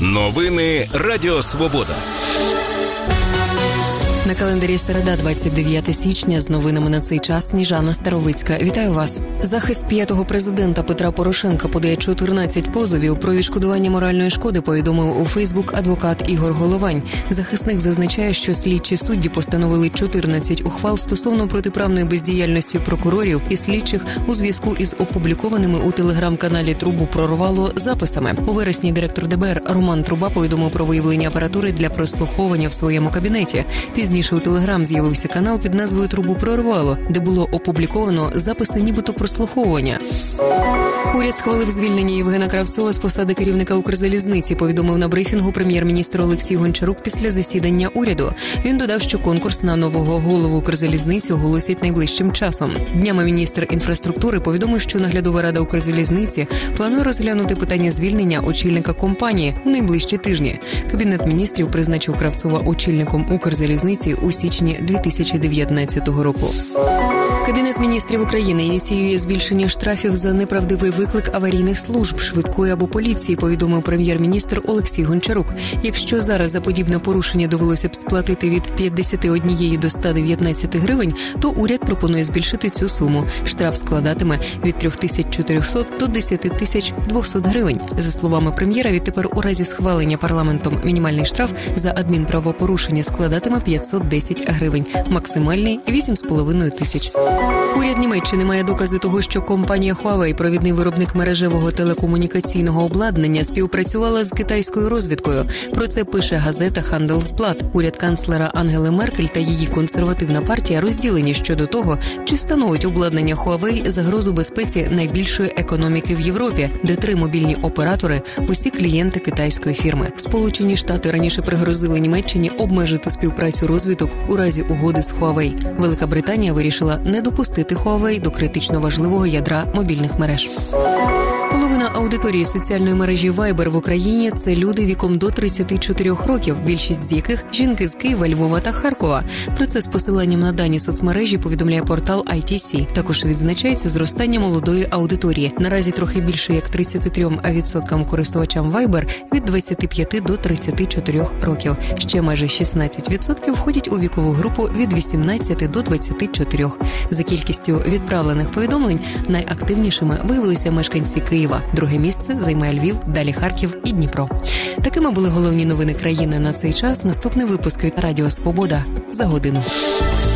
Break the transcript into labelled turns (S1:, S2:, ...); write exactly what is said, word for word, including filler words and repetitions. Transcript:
S1: Новини Радіо Свобода.
S2: На календарі середа, двадцять дев'яте січня, з новинами на цей час Сніжана Старовицька. Вітаю вас. Захист п'ятого президента Петра Порошенка подає чотирнадцять позовів про відшкодування моральної шкоди, повідомив у Фейсбук адвокат Ігор Головань. Захисник зазначає, що слідчі судді постановили чотирнадцять ухвал стосовно протиправної бездіяльності прокурорів і слідчих у зв'язку із опублікованими у телеграм-каналі «Трубу прорвало» записами. У вересні директор ДБР Роман Труба повідомив про виявлення апаратури для прослуховування в своєму кабінеті. Пізніше у Телеграм з'явився канал під назвою «Трубу прорвало», де було опубліковано записи нібито прослуховування. Уряд схвалив звільнення Євгена Кравцова з посади керівника Укрзалізниці, повідомив на брифінгу прем'єр-міністр Олексій Гончарук після засідання уряду. Він додав, що конкурс на нового голову Укрзалізниці оголосять найближчим часом. Днями міністр інфраструктури повідомив, що наглядова рада Укрзалізниці планує розглянути питання звільнення очільника компанії у найближчі тижні. Кабінет міністрів призначив Кравцова очільником Укрзалізниці у січні дві тисячі дев'ятнадцятого року. Кабінет міністрів України ініціює збільшення штрафів за неправдивий виклик аварійних служб, швидкої або поліції, повідомив прем'єр-міністр Олексій Гончарук. Якщо зараз за подібне порушення довелося б сплатити від п'ятдесят один до ста дев'ятнадцяти гривень, то уряд пропонує збільшити цю суму. Штраф складатиме від три тисячі чотириста до десять тисяч двісті гривень. За словами прем'єра, відтепер у разі схвалення парламентом мінімальний штраф за адмінправопорушення складатиме п'ятсот десять гривень, максимальний – вісім з половиною тисяч. Уряд Німеччини має докази того, що компанія Huawei, провідний виробник мережевого телекомунікаційного обладнання, співпрацювала з китайською розвідкою. Про це пише газета Handelsblatt. Уряд канцлера Ангели Меркель та її консервативна партія розділені щодо того, чи становить обладнання Huawei загрозу безпеці найбільшої економіки в Європі, де три мобільні оператори – усі клієнти китайської фірми. Сполучені Штати раніше пригрозили Німеччині обмежити співпрацю розвиток у разі угоди з Huawei. Велика Британія вирішила не допустити Huawei до критично важливого ядра мобільних мереж. Половина аудиторії соціальної мережі Viber в Україні – це люди віком до тридцяти чотирьох років, більшість з яких – жінки з Києва, Львова та Харкова. Про це з посиланням на дані соцмережі повідомляє портал ай ті сі. Також відзначається зростання молодої аудиторії. Наразі трохи більше як тридцять три відсотки користувачам Viber від двадцяти п'яти до тридцяти чотирьох років. Ще майже шістнадцять відсотків входять у вікову групу від вісімнадцяти до двадцяти чотирьох. За кількістю відправлених повідомлень найактивнішими виявилися мешканці Києва. Друге місце займає Львів, далі Харків і Дніпро. Такими були головні новини країни на цей час. Наступний випуск від Радіо Свобода за годину.